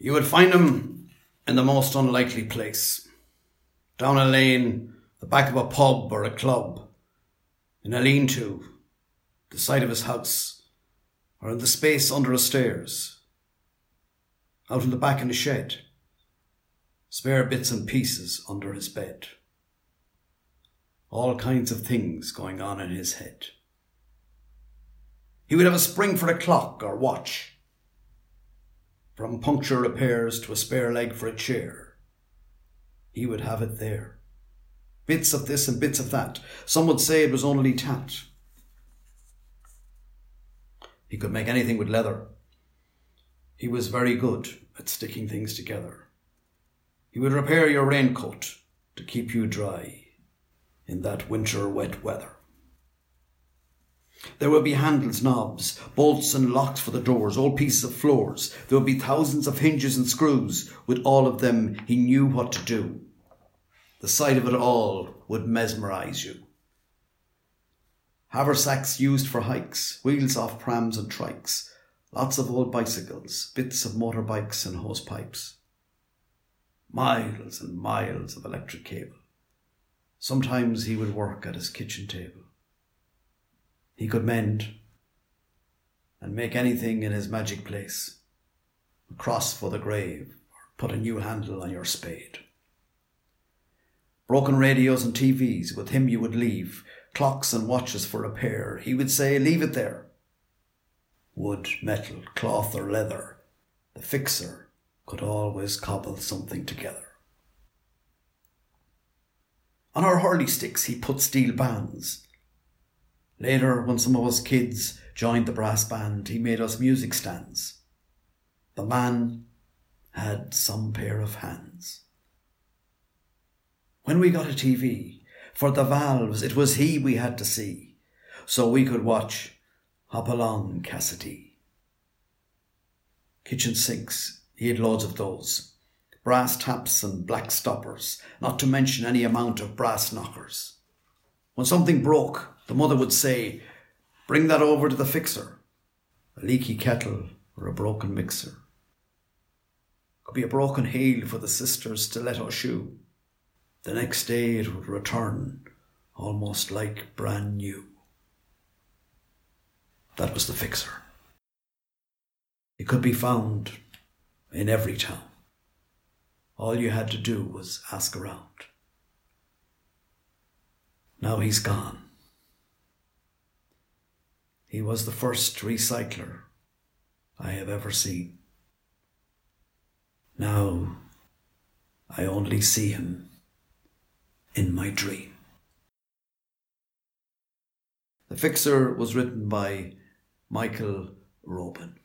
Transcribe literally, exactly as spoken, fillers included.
You would find him in the most unlikely place. Down a lane, the back of a pub or a club, in a lean-to, the side of his house, or in the space under his stairs, out in the back in the shed, spare bits and pieces under his bed. All kinds of things going on in his head. He would have a spring for a clock or watch, from puncture repairs to a spare leg for a chair. He would have it there. Bits of this and bits of that. Some would say it was only tat. He could make anything with leather. He was very good at sticking things together. He would repair your raincoat to keep you dry in that winter wet weather. There would be handles, knobs, bolts and locks for the doors, old pieces of floors. There would be thousands of hinges and screws. With all of them, he knew what to do. The sight of it all would mesmerise you. Haversacks used for hikes, wheels off prams and trikes, lots of old bicycles, bits of motorbikes and hose pipes. Miles and miles of electric cable. Sometimes he would work at his kitchen table. He could mend and make anything in his magic place. A cross for the grave, or put a new handle on your spade. Broken radios and T Vs, with him you would leave. Clocks and watches for repair. He would say, leave it there. Wood, metal, cloth or leather. The fixer could always cobble something together. On our hurley sticks he put steel bands. Later, when some of us kids joined the brass band, he made us music stands. The man had some pair of hands. When we got a T V, for the valves, it was he we had to see, so we could watch Hop Along Cassidy. Kitchen sinks, he had loads of those. Brass taps and black stoppers, not to mention any amount of brass knockers. When something broke, the mother would say, bring that over to the fixer. A leaky kettle or a broken mixer. Could be a broken heel for the sister's stiletto shoe. The next day it would return almost like brand new. That was the fixer. He could be found in every town. All you had to do was ask around. Now he's gone. He was the first recycler I have ever seen. Now I only see him in my dream. The Fixer was written by Michael Robin.